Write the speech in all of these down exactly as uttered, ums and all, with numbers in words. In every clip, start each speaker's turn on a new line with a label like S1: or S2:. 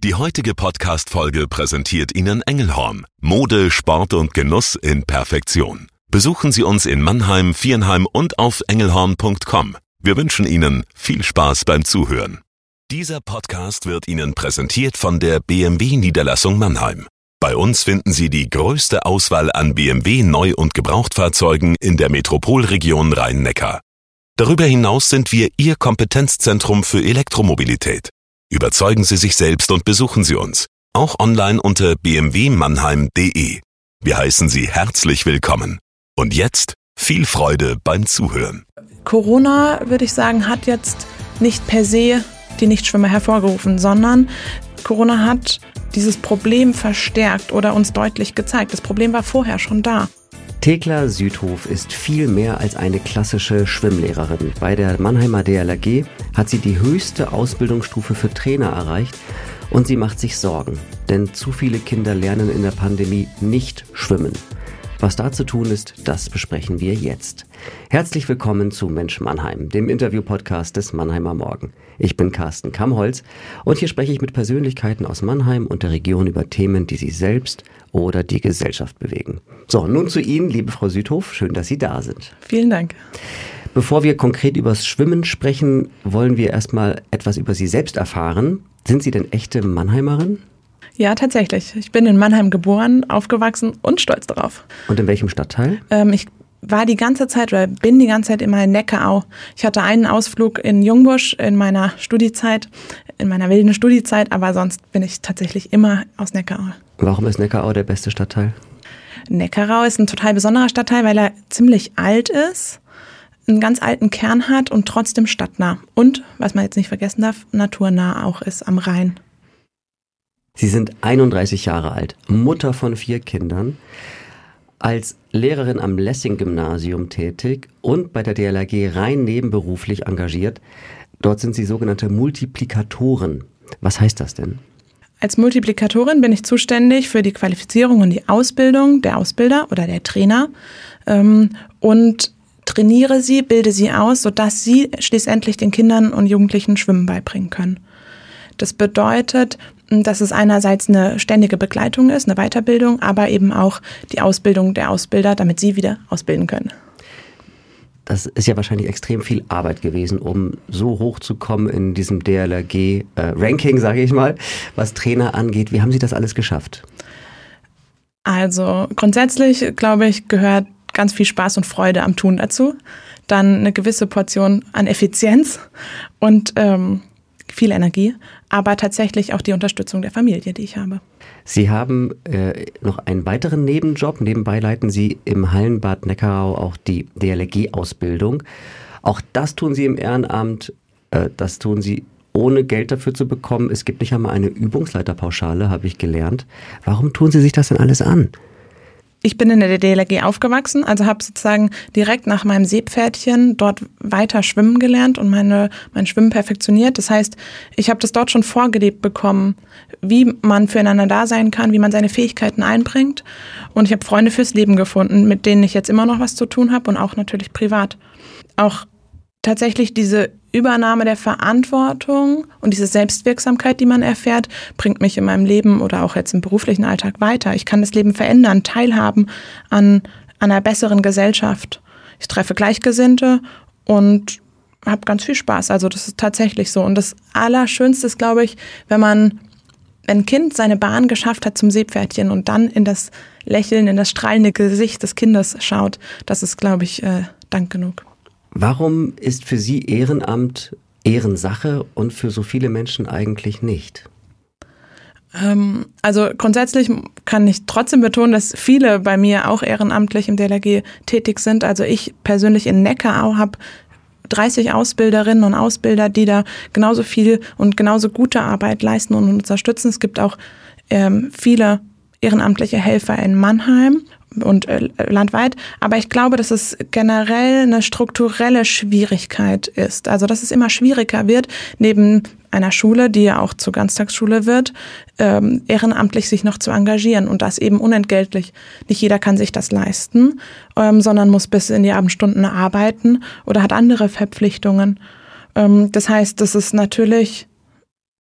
S1: Die heutige Podcast-Folge präsentiert Ihnen Engelhorn. Mode, Sport und Genuss in Perfektion. Besuchen Sie uns in Mannheim, Viernheim und auf engelhorn punkt com. Wir wünschen Ihnen viel Spaß beim Zuhören. Dieser Podcast wird Ihnen präsentiert von der B M W-Niederlassung Mannheim. Bei uns finden Sie die größte Auswahl an B M W Neu- und Gebrauchtfahrzeugen in der Metropolregion Rhein-Neckar. Darüber hinaus sind wir Ihr Kompetenzzentrum für Elektromobilität. Überzeugen Sie sich selbst und besuchen Sie uns, auch online unter b m w mannheim punkt d e. Wir heißen Sie herzlich willkommen. Und jetzt viel Freude beim Zuhören.
S2: Corona, würde ich sagen, hat jetzt nicht per se die Nichtschwimmer hervorgerufen, sondern Corona hat dieses Problem verstärkt oder uns deutlich gezeigt. Das Problem war vorher schon da.
S3: Thekla Südhof ist viel mehr als eine klassische Schwimmlehrerin. Bei der Mannheimer D L R G hat sie die höchste Ausbildungsstufe für Trainer erreicht und sie macht sich Sorgen, denn zu viele Kinder lernen in der Pandemie nicht schwimmen. Was da zu tun ist, das besprechen wir jetzt. Herzlich willkommen zu Mensch Mannheim, dem Interview-Podcast des Mannheimer Morgen. Ich bin Carsten Kammholz und hier spreche ich mit Persönlichkeiten aus Mannheim und der Region über Themen, die sie selbst oder die Gesellschaft bewegen. So, nun zu Ihnen, liebe Frau Südhof, schön, dass Sie da sind.
S2: Vielen Dank.
S3: Bevor wir konkret übers Schwimmen sprechen, wollen wir erstmal etwas über Sie selbst erfahren. Sind Sie denn echte Mannheimerin?
S2: Ja, tatsächlich. Ich bin in Mannheim geboren, aufgewachsen und stolz darauf.
S3: Und in welchem Stadtteil?
S2: Ähm, ich war die ganze Zeit oder bin die ganze Zeit immer in Neckarau. Ich hatte einen Ausflug in Jungbusch in meiner Studiezeit, in meiner wilden Studiezeit, aber sonst bin ich tatsächlich immer aus Neckarau.
S3: Warum ist Neckarau der beste Stadtteil?
S2: Neckarau ist ein total besonderer Stadtteil, weil er ziemlich alt ist, einen ganz alten Kern hat und trotzdem stadtnah. Und, was man jetzt nicht vergessen darf, naturnah auch ist am Rhein.
S3: Sie sind einunddreißig Jahre alt, Mutter von vier Kindern, als Lehrerin am Lessing-Gymnasium tätig und bei der D L R G rein nebenberuflich engagiert. Dort sind Sie sogenannte Multiplikatoren. Was heißt das denn?
S2: Als Multiplikatorin bin ich zuständig für die Qualifizierung und die Ausbildung der Ausbilder oder der Trainer ähm, und trainiere sie, bilde sie aus, sodass sie schließlich den Kindern und Jugendlichen Schwimmen beibringen können. Das bedeutet, dass es einerseits eine ständige Begleitung ist, eine Weiterbildung, aber eben auch die Ausbildung der Ausbilder, damit sie wieder ausbilden können.
S3: Das ist ja wahrscheinlich extrem viel Arbeit gewesen, um so hoch zu kommen in diesem D L R G-Ranking, äh, sage ich mal, was Trainer angeht. Wie haben Sie das alles geschafft?
S2: Also grundsätzlich, glaube ich, gehört ganz viel Spaß und Freude am Tun dazu. Dann eine gewisse Portion an Effizienz und ähm, viel Energie, aber tatsächlich auch die Unterstützung der Familie, die ich habe.
S3: Sie haben äh, noch einen weiteren Nebenjob. Nebenbei leiten Sie im Hallenbad Neckarau auch die D L R G-Ausbildung. Auch das tun Sie im Ehrenamt. Äh, das tun Sie ohne Geld dafür zu bekommen. Es gibt nicht einmal eine Übungsleiterpauschale, habe ich gelernt. Warum tun Sie sich das denn alles an?
S2: Ich bin in der D L R G aufgewachsen, also habe sozusagen direkt nach meinem Seepferdchen dort weiter schwimmen gelernt und meine, mein Schwimmen perfektioniert. Das heißt, ich habe das dort schon vorgelebt bekommen, wie man füreinander da sein kann, wie man seine Fähigkeiten einbringt. Und ich habe Freunde fürs Leben gefunden, mit denen ich jetzt immer noch was zu tun habe und auch natürlich privat. Auch tatsächlich diese Übernahme der Verantwortung und diese Selbstwirksamkeit, die man erfährt, bringt mich in meinem Leben oder auch jetzt im beruflichen Alltag weiter. Ich kann das Leben verändern, teilhaben an, an einer besseren Gesellschaft. Ich treffe Gleichgesinnte und habe ganz viel Spaß. Also das ist tatsächlich so. Und das Allerschönste ist, glaube ich, wenn man, wenn ein Kind seine Bahn geschafft hat zum Seepferdchen und dann in das Lächeln, in das strahlende Gesicht des Kindes schaut, das ist, glaube ich, äh, Dank genug.
S3: Warum ist für Sie Ehrenamt Ehrensache und für so viele Menschen eigentlich nicht?
S2: Ähm, also grundsätzlich kann ich trotzdem betonen, dass viele bei mir auch ehrenamtlich im D L R G tätig sind. Also ich persönlich in Neckarau habe dreißig Ausbilderinnen und Ausbilder, die da genauso viel und genauso gute Arbeit leisten und unterstützen. Es gibt auch ähm, viele ehrenamtliche Helfer in Mannheim und äh, landweit. Aber ich glaube, dass es generell eine strukturelle Schwierigkeit ist. Also dass es immer schwieriger wird, neben einer Schule, die ja auch zur Ganztagsschule wird, ähm, ehrenamtlich sich noch zu engagieren und das eben unentgeltlich. Nicht jeder kann sich das leisten, ähm, sondern muss bis in die Abendstunden arbeiten oder hat andere Verpflichtungen. Ähm, das heißt, das ist natürlich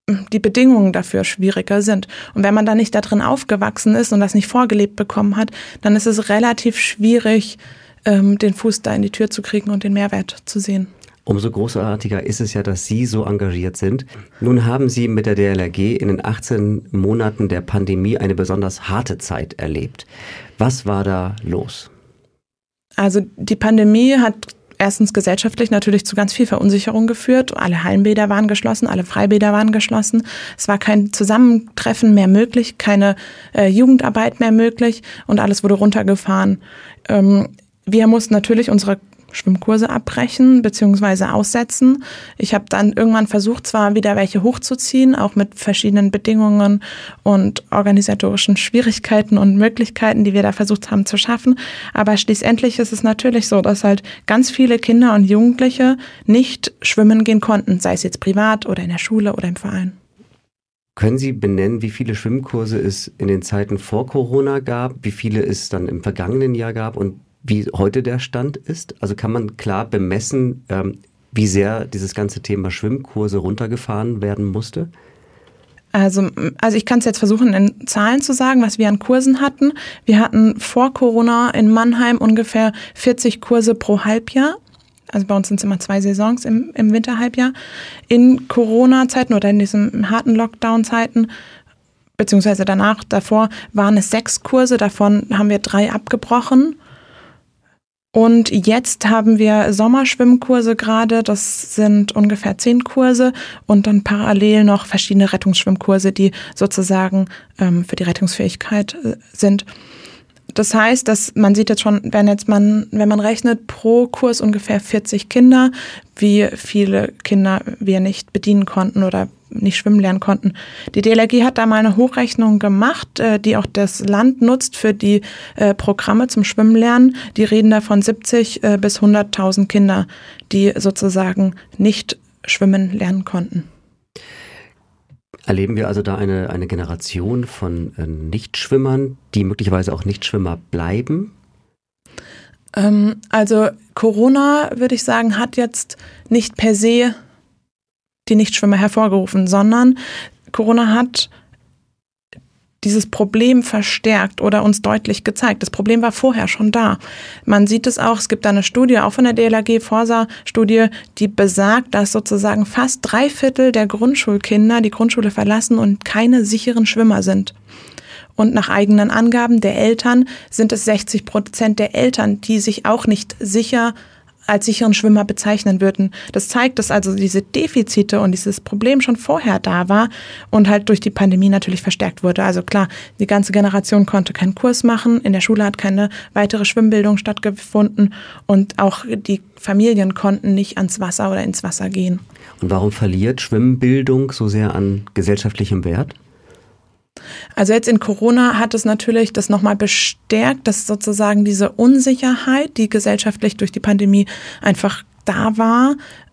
S2: die Bedingungen dafür schwieriger sind. Und wenn man da nicht da drin aufgewachsen ist und das nicht vorgelebt bekommen hat, dann ist es relativ schwierig, ähm, den Fuß da in die Tür zu kriegen und den Mehrwert zu sehen.
S3: Umso großartiger ist es ja, dass Sie so engagiert sind. Nun haben Sie mit der D L R G in den achtzehn Monaten der Pandemie eine besonders harte Zeit erlebt. Was war da los?
S2: Also die Pandemie hat erstens gesellschaftlich natürlich zu ganz viel Verunsicherung geführt. Alle Hallenbäder waren geschlossen, alle Freibäder waren geschlossen. Es war kein Zusammentreffen mehr möglich, keine äh, Jugendarbeit mehr möglich und alles wurde runtergefahren. Ähm, wir mussten natürlich unsere Schwimmkurse abbrechen bzw. aussetzen. Ich habe dann irgendwann versucht, zwar wieder welche hochzuziehen, auch mit verschiedenen Bedingungen und organisatorischen Schwierigkeiten und Möglichkeiten, die wir da versucht haben zu schaffen. Aber schließlich ist es natürlich so, dass halt ganz viele Kinder und Jugendliche nicht schwimmen gehen konnten, sei es jetzt privat oder in der Schule oder im Verein.
S3: Können Sie benennen, wie viele Schwimmkurse es in den Zeiten vor Corona gab, wie viele es dann im vergangenen Jahr gab und wie heute der Stand ist? Also kann man klar bemessen, ähm, wie sehr dieses ganze Thema Schwimmkurse runtergefahren werden musste?
S2: Also, also ich kann es jetzt versuchen, in Zahlen zu sagen, was wir an Kursen hatten. Wir hatten vor Corona in Mannheim ungefähr vierzig Kurse pro Halbjahr. Also bei uns sind es immer zwei Saisons im, im Winterhalbjahr. In Corona-Zeiten oder in diesen harten Lockdown-Zeiten beziehungsweise danach, davor, waren es sechs Kurse. Davon haben wir drei abgebrochen. Und jetzt haben wir Sommerschwimmkurse gerade, das sind ungefähr zehn Kurse und dann parallel noch verschiedene Rettungsschwimmkurse, die sozusagen ähm, für die Rettungsfähigkeit äh, sind. Das heißt, dass man sieht jetzt schon, wenn jetzt man, wenn man rechnet, pro Kurs ungefähr vierzig Kinder, wie viele Kinder wir nicht bedienen konnten oder nicht schwimmen lernen konnten. Die D L R G hat da mal eine Hochrechnung gemacht, die auch das Land nutzt für die Programme zum Schwimmen lernen. Die reden da von siebzig bis hunderttausend Kinder, die sozusagen nicht schwimmen lernen konnten.
S3: Erleben wir also da eine, eine Generation von äh, Nichtschwimmern, die möglicherweise auch Nichtschwimmer bleiben?
S2: Ähm, also Corona, würde ich sagen, hat jetzt nicht per se die Nichtschwimmer hervorgerufen, sondern Corona hat dieses Problem verstärkt oder uns deutlich gezeigt. Das Problem war vorher schon da. Man sieht es auch, es gibt da eine Studie, auch von der D L R G, Forsa-Studie, die besagt, dass sozusagen fast drei Viertel der Grundschulkinder die Grundschule verlassen und keine sicheren Schwimmer sind. Und nach eigenen Angaben der Eltern sind es sechzig Prozent der Eltern, die sich auch nicht sicher als sicheren Schwimmer bezeichnen würden. Das zeigt, dass also diese Defizite und dieses Problem schon vorher da war und halt durch die Pandemie natürlich verstärkt wurde. Also klar, die ganze Generation konnte keinen Kurs machen, in der Schule hat keine weitere Schwimmbildung stattgefunden und auch die Familien konnten nicht ans Wasser oder ins Wasser gehen.
S3: Und warum verliert Schwimmbildung so sehr an gesellschaftlichem Wert?
S2: Also jetzt in Corona hat es natürlich das nochmal bestärkt, dass sozusagen diese Unsicherheit, die gesellschaftlich durch die Pandemie einfach da war,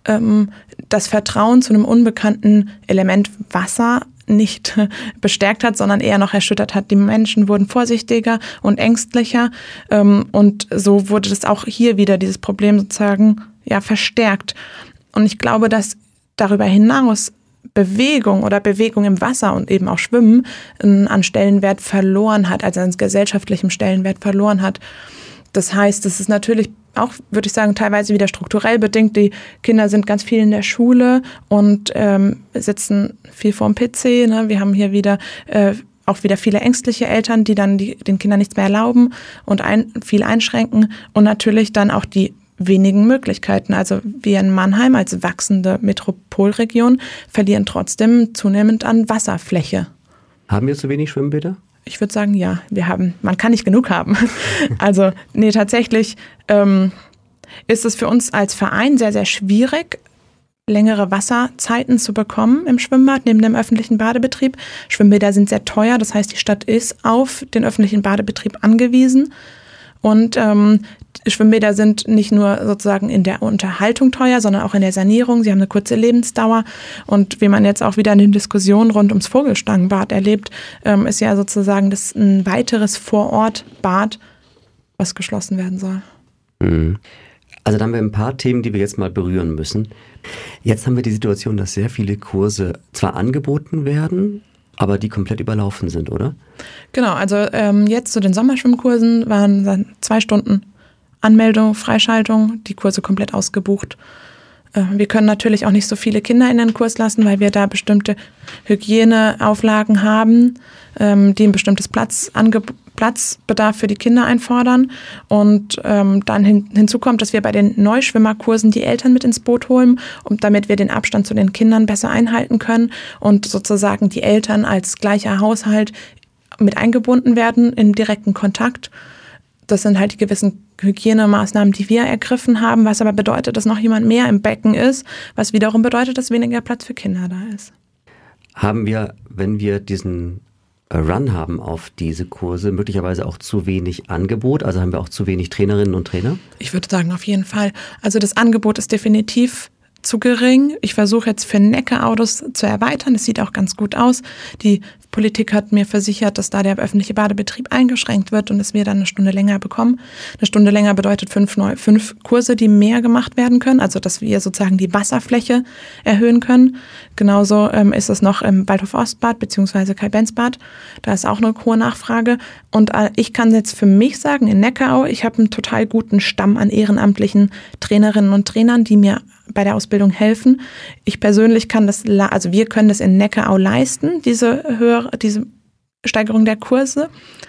S2: das Vertrauen zu einem unbekannten Element Wasser nicht bestärkt hat, sondern eher noch erschüttert hat. Die Menschen wurden vorsichtiger und ängstlicher und so wurde das auch hier wieder, dieses Problem sozusagen, ja, verstärkt. Und ich glaube, dass darüber hinaus Bewegung oder Bewegung im Wasser und eben auch Schwimmen an Stellenwert verloren hat, also an gesellschaftlichem Stellenwert verloren hat. Das heißt, es ist natürlich auch, würde ich sagen, teilweise wieder strukturell bedingt. Die Kinder sind ganz viel in der Schule und ähm, sitzen viel vorm P C. Ne? Wir haben hier wieder äh, auch wieder viele ängstliche Eltern, die dann die, den Kindern nichts mehr erlauben und ein, viel einschränken und natürlich dann auch die wenigen Möglichkeiten. Also wir in Mannheim als wachsende Metropolregion verlieren trotzdem zunehmend an Wasserfläche.
S3: Haben wir zu wenig Schwimmbäder?
S2: Ich würde sagen, ja, wir haben, man kann nicht genug haben. Also nee, tatsächlich ähm, ist es für uns als Verein sehr, sehr schwierig, längere Wasserzeiten zu bekommen im Schwimmbad neben dem öffentlichen Badebetrieb. Schwimmbäder sind sehr teuer, das heißt, die Stadt ist auf den öffentlichen Badebetrieb angewiesen. Und ähm, Schwimmbäder sind nicht nur sozusagen in der Unterhaltung teuer, sondern auch in der Sanierung. Sie haben eine kurze Lebensdauer. Und wie man jetzt auch wieder in den Diskussionen rund ums Vogelstangenbad erlebt, ähm, ist ja sozusagen das ein weiteres Vorortbad, was geschlossen werden soll.
S3: Mhm. Also da haben wir ein paar Themen, die wir jetzt mal berühren müssen. Jetzt haben wir die Situation, dass sehr viele Kurse zwar angeboten werden, aber die komplett überlaufen sind, oder?
S2: Genau, also ähm, jetzt zu den Sommerschwimmkursen waren dann zwei Stunden Anmeldung, Freischaltung, die Kurse komplett ausgebucht. Äh, wir können natürlich auch nicht so viele Kinder in den Kurs lassen, weil wir da bestimmte Hygieneauflagen haben, ähm, die ein bestimmtes Platz angeboten Platzbedarf für die Kinder einfordern und ähm, dann hin, hinzu kommt, dass wir bei den Neuschwimmerkursen die Eltern mit ins Boot holen, um, damit wir den Abstand zu den Kindern besser einhalten können und sozusagen die Eltern als gleicher Haushalt mit eingebunden werden in direkten Kontakt. Das sind halt die gewissen Hygienemaßnahmen, die wir ergriffen haben, was aber bedeutet, dass noch jemand mehr im Becken ist, was wiederum bedeutet, dass weniger Platz für Kinder da ist.
S3: Haben wir, wenn wir diesen Run haben auf diese Kurse, möglicherweise auch zu wenig Angebot? Also haben wir auch zu wenig Trainerinnen und Trainer?
S2: Ich würde sagen, auf jeden Fall. Also das Angebot ist definitiv zu gering. Ich versuche jetzt für Neckar das zu erweitern. Das sieht auch ganz gut aus. Die Politik hat mir versichert, dass da der öffentliche Badebetrieb eingeschränkt wird und dass wir dann eine Stunde länger bekommen. Eine Stunde länger bedeutet fünf, neu, fünf Kurse, die mehr gemacht werden können. Also dass wir sozusagen die Wasserfläche erhöhen können. Genauso ähm, ist es noch im Waldhof-Ostbad bzw. Kai-Benz-Bad. Da ist auch eine hohe Nachfrage. Und äh, ich kann jetzt für mich sagen, in Neckarau, ich habe einen total guten Stamm an ehrenamtlichen Trainerinnen und Trainern, die mir bei der Ausbildung helfen. Ich persönlich kann das, also wir können das in Neckarau leisten, diese höhere, diese Steigerung der Kurse.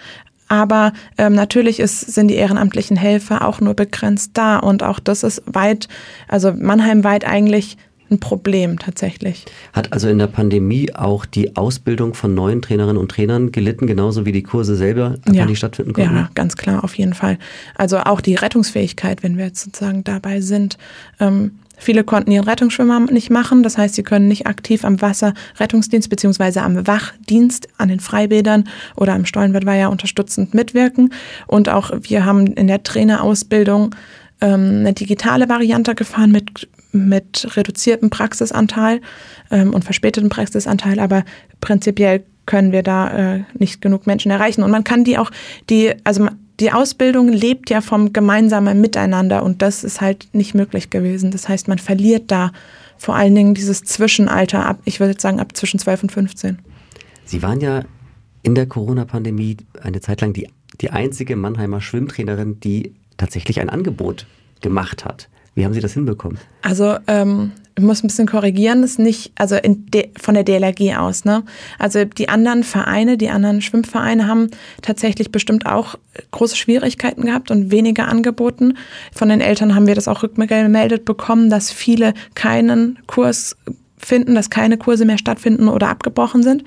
S2: Aber ähm, natürlich ist, sind die ehrenamtlichen Helfer auch nur begrenzt da und auch das ist weit, also Mannheim-weit eigentlich ein Problem tatsächlich.
S3: Hat also in der Pandemie auch die Ausbildung von neuen Trainerinnen und Trainern gelitten, genauso wie die Kurse selber
S2: ja.
S3: nicht stattfinden konnten?
S2: Ja, ganz klar, auf jeden Fall. Also auch die Rettungsfähigkeit, wenn wir jetzt sozusagen dabei sind. Ähm, Viele konnten ihren Rettungsschwimmer nicht machen, das heißt, sie können nicht aktiv am Wasserrettungsdienst bzw. am Wachdienst an den Freibädern oder am Stollenweiher unterstützend mitwirken. Und auch wir haben in der Trainerausbildung ähm, eine digitale Variante gefahren mit, mit reduziertem Praxisanteil ähm, und verspätetem Praxisanteil, aber prinzipiell können wir da äh, nicht genug Menschen erreichen. Und man kann die auch, die, also die Ausbildung lebt ja vom gemeinsamen Miteinander und das ist halt nicht möglich gewesen. Das heißt, man verliert da vor allen Dingen dieses Zwischenalter ab, ich würde jetzt sagen ab zwischen zwölf und fünfzehn.
S3: Sie waren ja in der Corona-Pandemie eine Zeit lang die, die einzige Mannheimer Schwimmtrainerin, die tatsächlich ein Angebot gemacht hat. Wie haben Sie das hinbekommen?
S2: Also ähm, ich muss ein bisschen korrigieren, ist nicht, also in de, von der D L R G aus, ne? Also die anderen Vereine, die anderen Schwimmvereine haben tatsächlich bestimmt auch große Schwierigkeiten gehabt und weniger angeboten. Von den Eltern haben wir das auch rückgemeldet bekommen, dass viele keinen Kurs finden, dass keine Kurse mehr stattfinden oder abgebrochen sind.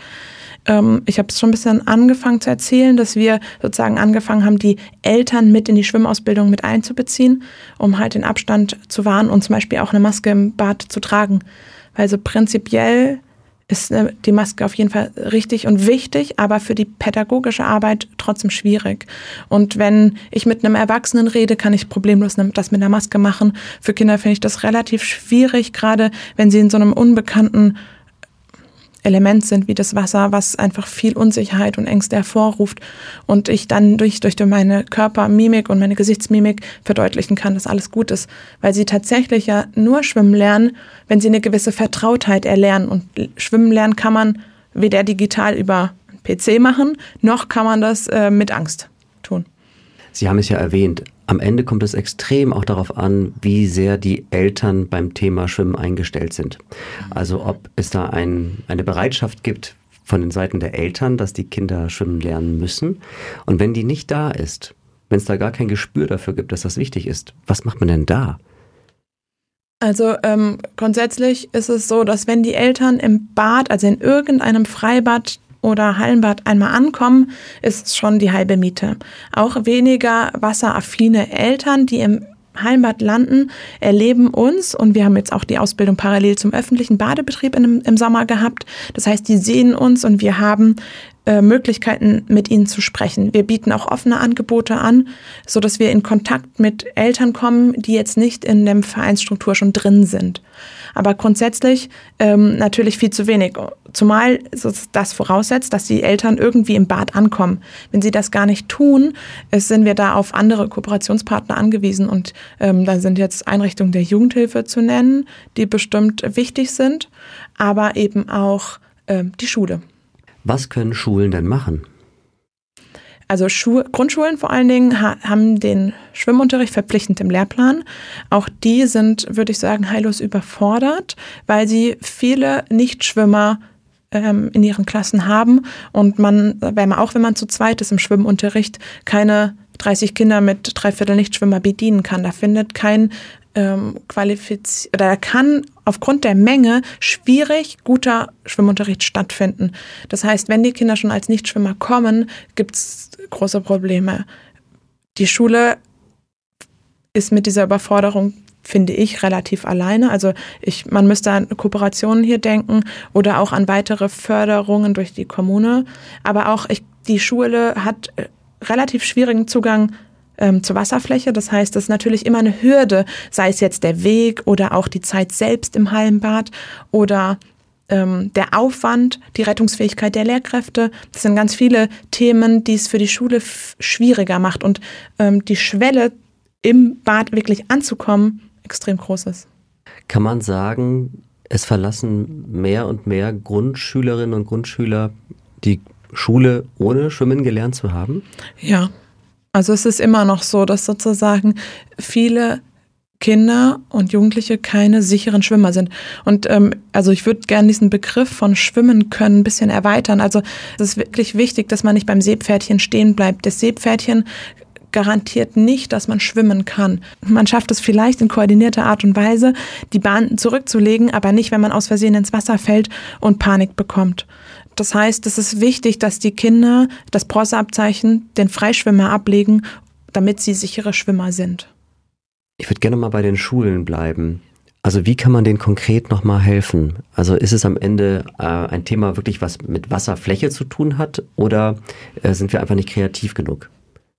S2: Ich habe es schon ein bisschen angefangen zu erzählen, dass wir sozusagen angefangen haben, die Eltern mit in die Schwimmausbildung mit einzubeziehen, um halt den Abstand zu wahren und zum Beispiel auch eine Maske im Bad zu tragen. Weil so prinzipiell ist die Maske auf jeden Fall richtig und wichtig, aber für die pädagogische Arbeit trotzdem schwierig. Und wenn ich mit einem Erwachsenen rede, kann ich problemlos das mit einer Maske machen. Für Kinder finde ich das relativ schwierig, gerade wenn sie in so einem unbekannten Element sind wie das Wasser, was einfach viel Unsicherheit und Ängste hervorruft und ich dann durch, durch meine Körpermimik und meine Gesichtsmimik verdeutlichen kann, dass alles gut ist, weil sie tatsächlich ja nur schwimmen lernen, wenn sie eine gewisse Vertrautheit erlernen und schwimmen lernen kann man weder digital über P C machen, noch kann man das äh, mit Angst tun.
S3: Sie haben es ja erwähnt, am Ende kommt es extrem auch darauf an, wie sehr die Eltern beim Thema Schwimmen eingestellt sind. Also ob es da ein, eine Bereitschaft gibt von den Seiten der Eltern, dass die Kinder schwimmen lernen müssen. Und wenn die nicht da ist, wenn es da gar kein Gespür dafür gibt, dass das wichtig ist, was macht man denn da?
S2: Also ähm, grundsätzlich ist es so, dass wenn die Eltern im Bad, also in irgendeinem Freibad oder Hallenbad einmal ankommen, ist es schon die halbe Miete. Auch weniger wasseraffine Eltern, die im Hallenbad landen, erleben uns und wir haben jetzt auch die Ausbildung parallel zum öffentlichen Badebetrieb in, im Sommer gehabt. Das heißt, die sehen uns und wir haben äh, Möglichkeiten, mit ihnen zu sprechen. Wir bieten auch offene Angebote an, sodass wir in Kontakt mit Eltern kommen, die jetzt nicht in der Vereinsstruktur schon drin sind. Aber grundsätzlich ähm, natürlich viel zu wenig. Zumal das voraussetzt, dass die Eltern irgendwie im Bad ankommen. Wenn sie das gar nicht tun, sind wir da auf andere Kooperationspartner angewiesen. Und ähm, da sind jetzt Einrichtungen der Jugendhilfe zu nennen, die bestimmt wichtig sind, aber eben auch ähm, die Schule.
S3: Was können Schulen denn machen?
S2: Also Schu- Grundschulen vor allen Dingen ha- haben den Schwimmunterricht verpflichtend im Lehrplan. Auch die sind, würde ich sagen, heillos überfordert, weil sie viele Nichtschwimmer ähm, in ihren Klassen haben und man, wenn man auch wenn man zu zweit ist im Schwimmunterricht, keine dreißig Kinder mit dreiviertel Nichtschwimmer bedienen kann. Da findet kein ähm, qualifiz- oder kann aufgrund der Menge schwierig guter Schwimmunterricht stattfinden. Das heißt, wenn die Kinder schon als Nichtschwimmer kommen, gibt es große Probleme. Die Schule ist mit dieser Überforderung, finde ich, relativ alleine. Also ich, man müsste an Kooperationen hier denken oder auch an weitere Förderungen durch die Kommune. Aber auch ich, die Schule hat relativ schwierigen Zugang ähm, zur Wasserfläche. Das heißt, es ist natürlich immer eine Hürde, sei es jetzt der Weg oder auch die Zeit selbst im Hallenbad oder ähm, der Aufwand, die Rettungsfähigkeit der Lehrkräfte. Das sind ganz viele Themen, die es für die Schule f- schwieriger macht und ähm, die Schwelle im Bad wirklich anzukommen extrem groß ist.
S3: Kann man sagen, es verlassen mehr und mehr Grundschülerinnen und Grundschüler die Schule, ohne schwimmen gelernt zu haben?
S2: Ja, also es ist immer noch so, dass sozusagen viele Kinder und Jugendliche keine sicheren Schwimmer sind. Und ähm, also ich würde gerne diesen Begriff von Schwimmen können ein bisschen erweitern. Also es ist wirklich wichtig, dass man nicht beim Seepferdchen stehen bleibt. Das Seepferdchen garantiert nicht, dass man schwimmen kann. Man schafft es vielleicht in koordinierter Art und Weise, die Bahn zurückzulegen, aber nicht, wenn man aus Versehen ins Wasser fällt und Panik bekommt. Das heißt, es ist wichtig, dass die Kinder das Bronzeabzeichen, den Freischwimmer ablegen, damit sie sichere Schwimmer sind.
S3: Ich würde gerne mal bei den Schulen bleiben. Also wie kann man denen konkret nochmal helfen? Also ist es am Ende äh, ein Thema wirklich, was mit Wasserfläche zu tun hat, oder äh, sind wir einfach nicht kreativ genug?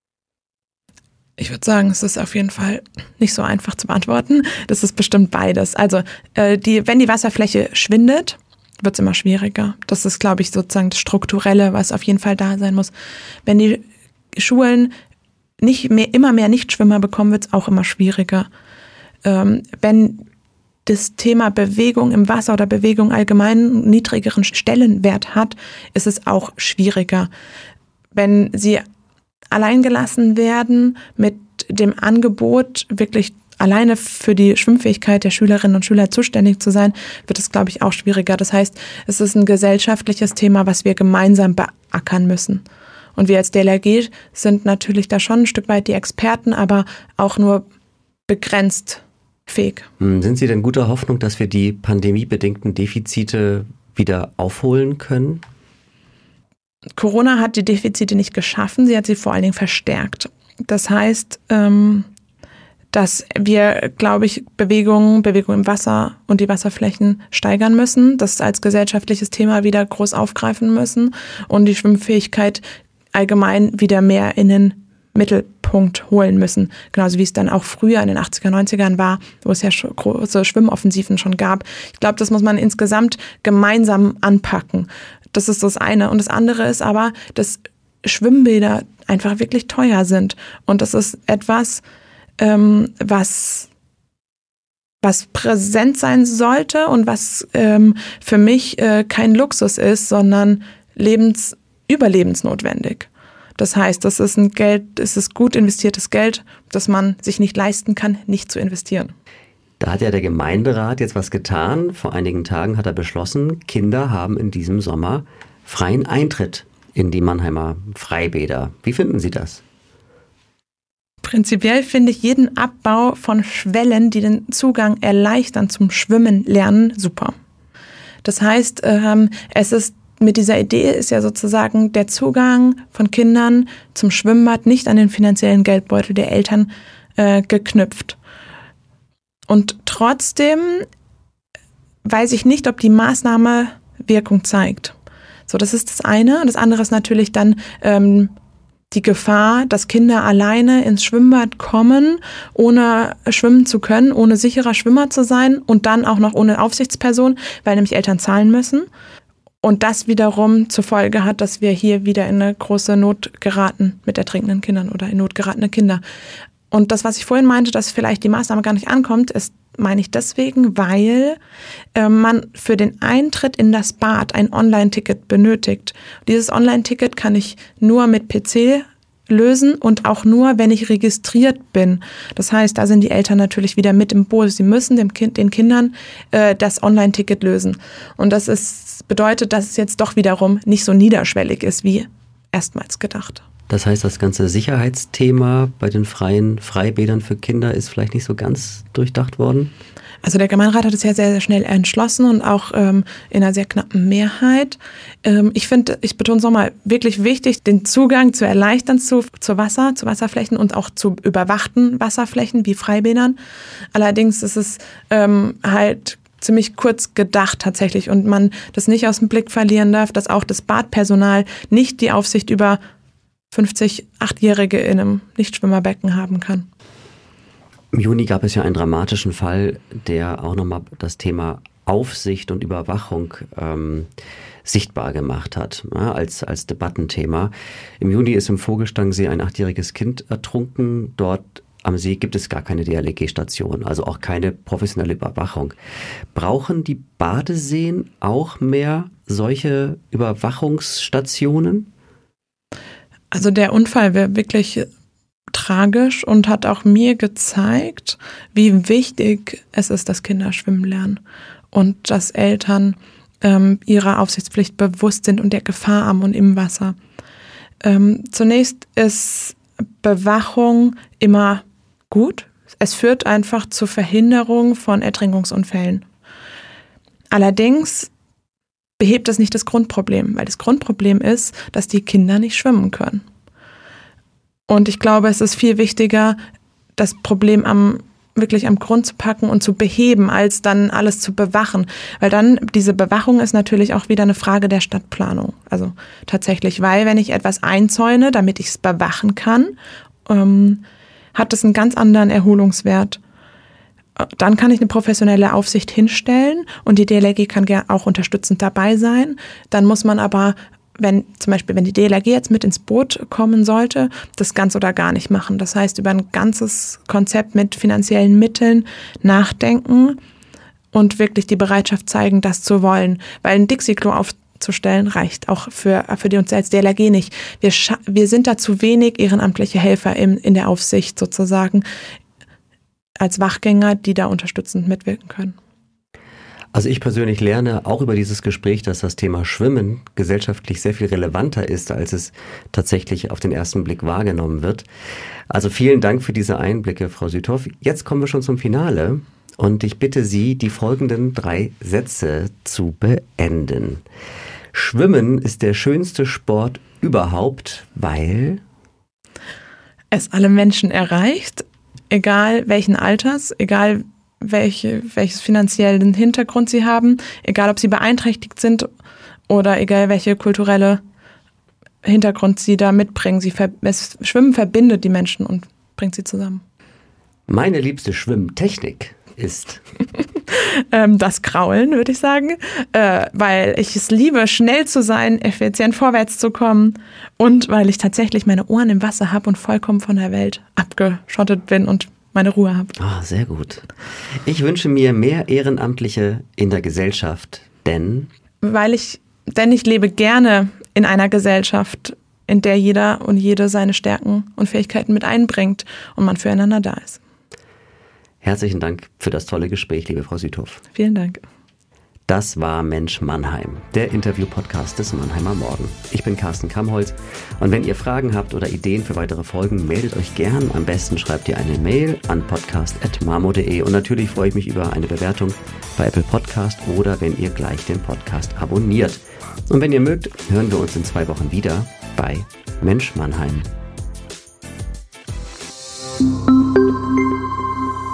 S2: Ich würde sagen, es ist auf jeden Fall nicht so einfach zu beantworten. Das ist bestimmt beides. Also äh, die, wenn die Wasserfläche schwindet, wird es immer schwieriger. Das ist, glaube ich, sozusagen das Strukturelle, was auf jeden Fall da sein muss. Wenn die Schulen nicht mehr, immer mehr Nichtschwimmer bekommen, wird es auch immer schwieriger. Ähm, wenn das Thema Bewegung im Wasser oder Bewegung allgemein einen niedrigeren Stellenwert hat, ist es auch schwieriger. Wenn sie alleingelassen werden mit dem Angebot, wirklich alleine für die Schwimmfähigkeit der Schülerinnen und Schüler zuständig zu sein, wird es, glaube ich, auch schwieriger. Das heißt, es ist ein gesellschaftliches Thema, was wir gemeinsam beackern müssen. Und wir als D L R G sind natürlich da schon ein Stück weit die Experten, aber auch nur begrenzt fähig.
S3: Sind Sie denn guter Hoffnung, dass wir die pandemiebedingten Defizite wieder aufholen können?
S2: Corona hat die Defizite nicht geschaffen, sie hat sie vor allen Dingen verstärkt. Das heißt, ähm, dass wir, glaube ich, Bewegung, Bewegung im Wasser und die Wasserflächen steigern müssen, das als gesellschaftliches Thema wieder groß aufgreifen müssen und die Schwimmfähigkeit allgemein wieder mehr in den Mittelpunkt holen müssen. Genauso wie es dann auch früher in den achtziger, neunzigern war, wo es ja schon große Schwimmoffensiven schon gab. Ich glaube, das muss man insgesamt gemeinsam anpacken. Das ist das eine. Und das andere ist aber, dass Schwimmbäder einfach wirklich teuer sind. Und das ist etwas, ähm, was, was präsent sein sollte und was ähm, für mich äh, kein Luxus ist, sondern lebens, überlebensnotwendig. Das heißt, das ist ein Geld, es ist gut investiertes Geld, das man sich nicht leisten kann, nicht zu investieren.
S3: Da hat ja der Gemeinderat jetzt was getan. Vor einigen Tagen hat er beschlossen, Kinder haben in diesem Sommer freien Eintritt in die Mannheimer Freibäder. Wie finden Sie das?
S2: Prinzipiell finde ich jeden Abbau von Schwellen, die den Zugang erleichtern zum Schwimmen lernen, super. Das heißt, ähm, es ist mit dieser Idee ist ja sozusagen der Zugang von Kindern zum Schwimmbad nicht an den finanziellen Geldbeutel der Eltern äh, geknüpft. Und trotzdem weiß ich nicht, ob die Maßnahme Wirkung zeigt. So, das ist das eine. Und das andere ist natürlich dann ähm, die Gefahr, dass Kinder alleine ins Schwimmbad kommen, ohne schwimmen zu können, ohne sicherer Schwimmer zu sein und dann auch noch ohne Aufsichtsperson, weil nämlich Eltern zahlen müssen. Und das wiederum zur Folge hat, dass wir hier wieder in eine große Not geraten mit ertrinkenden Kindern oder in Not geratene Kinder. Und das, was ich vorhin meinte, dass vielleicht die Maßnahme gar nicht ankommt, ist, meine ich deswegen, weil äh, man für den Eintritt in das Bad ein Online-Ticket benötigt. Dieses Online-Ticket kann ich nur mit P C lösen und auch nur, wenn ich registriert bin. Das heißt, da sind die Eltern natürlich wieder mit im Boot. Sie müssen dem Kind, den Kindern äh, das Online-Ticket lösen. Und das ist, bedeutet, dass es jetzt doch wiederum nicht so niederschwellig ist, wie erstmals gedacht.
S3: Das heißt, das ganze Sicherheitsthema bei den freien Freibädern für Kinder ist vielleicht nicht so ganz durchdacht worden?
S2: Also der Gemeinderat hat es ja sehr, sehr schnell entschlossen und auch ähm, in einer sehr knappen Mehrheit. Ähm, ich finde, ich betone es nochmal, wirklich wichtig, den Zugang zu erleichtern zu, zu Wasser, zu Wasserflächen und auch zu überwachten Wasserflächen wie Freibädern. Allerdings ist es ähm, halt ziemlich kurz gedacht tatsächlich und man das nicht aus dem Blick verlieren darf, dass auch das Badpersonal nicht die Aufsicht über fünfzig Achtjährige in einem Nichtschwimmerbecken haben kann.
S3: Im Juni gab es ja einen dramatischen Fall, der auch nochmal das Thema Aufsicht und Überwachung ähm, sichtbar gemacht hat, ja, als, als Debattenthema. Im Juni ist im Vogelstangsee ein achtjähriges Kind ertrunken. Dort am See gibt es gar keine D L R G-Station, also auch keine professionelle Überwachung. Brauchen die Badeseen auch mehr solche Überwachungsstationen?
S2: Also der Unfall wäre wirklich tragisch und hat auch mir gezeigt, wie wichtig es ist, dass Kinder schwimmen lernen und dass Eltern ähm, ihrer Aufsichtspflicht bewusst sind und der Gefahr am und im Wasser. Ähm, zunächst ist Bewachung immer gut. Es führt einfach zur Verhinderung von Ertrinkungsunfällen. Allerdings behebt das nicht das Grundproblem, weil das Grundproblem ist, dass die Kinder nicht schwimmen können. Und ich glaube, es ist viel wichtiger, das Problem am, wirklich am Grund zu packen und zu beheben, als dann alles zu bewachen. Weil dann, diese Bewachung ist natürlich auch wieder eine Frage der Stadtplanung. Also tatsächlich, weil wenn ich etwas einzäune, damit ich es bewachen kann, ähm, hat es einen ganz anderen Erholungswert. Dann kann ich eine professionelle Aufsicht hinstellen und die D L R G kann auch unterstützend dabei sein. Dann muss man aber, wenn zum Beispiel, wenn die D L R G jetzt mit ins Boot kommen sollte, das ganz oder gar nicht machen. Das heißt, über ein ganzes Konzept mit finanziellen Mitteln nachdenken und wirklich die Bereitschaft zeigen, das zu wollen. Weil ein Dixie-Klo aufzustellen reicht auch für, für die uns als D L R G nicht. Wir, wir sind da zu wenig ehrenamtliche Helfer in, in der Aufsicht sozusagen, als Wachgänger, die da unterstützend mitwirken können.
S3: Also ich persönlich lerne auch über dieses Gespräch, dass das Thema Schwimmen gesellschaftlich sehr viel relevanter ist, als es tatsächlich auf den ersten Blick wahrgenommen wird. Also vielen Dank für diese Einblicke, Frau Süthoff. Jetzt kommen wir schon zum Finale und ich bitte Sie, die folgenden drei Sätze zu beenden. Schwimmen ist der schönste Sport überhaupt, weil
S2: es alle Menschen erreicht, egal welchen Alters, egal welche, welches finanziellen Hintergrund sie haben, egal ob sie beeinträchtigt sind oder egal welche kulturelle Hintergrund sie da mitbringen. Sie ver- es, Schwimmen verbindet die Menschen und bringt sie zusammen.
S3: Meine liebste Schwimmtechnik ist
S2: ähm, das Kraulen, würde ich sagen, äh, weil ich es liebe, schnell zu sein, effizient vorwärts zu kommen und weil ich tatsächlich meine Ohren im Wasser habe und vollkommen von der Welt abgeschottet bin und meine Ruhe habe.
S3: Ah, sehr gut. Ich wünsche mir mehr Ehrenamtliche in der Gesellschaft, denn
S2: weil ich, denn ich lebe gerne in einer Gesellschaft, in der jeder und jede seine Stärken und Fähigkeiten mit einbringt und man füreinander da ist.
S3: Herzlichen Dank für das tolle Gespräch, liebe Frau Süthoff.
S2: Vielen Dank.
S3: Das war Mensch Mannheim, der Interview-Podcast des Mannheimer Morgen. Ich bin Carsten Kamholz und wenn ihr Fragen habt oder Ideen für weitere Folgen, meldet euch gern. Am besten schreibt ihr eine Mail an podcast at marmo punkt de und natürlich freue ich mich über eine Bewertung bei Apple Podcast oder wenn ihr gleich den Podcast abonniert. Und wenn ihr mögt, hören wir uns in zwei Wochen wieder bei Mensch Mannheim.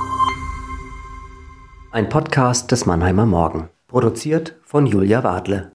S3: Ein Podcast des Mannheimer Morgen. Produziert von Julia Wadle.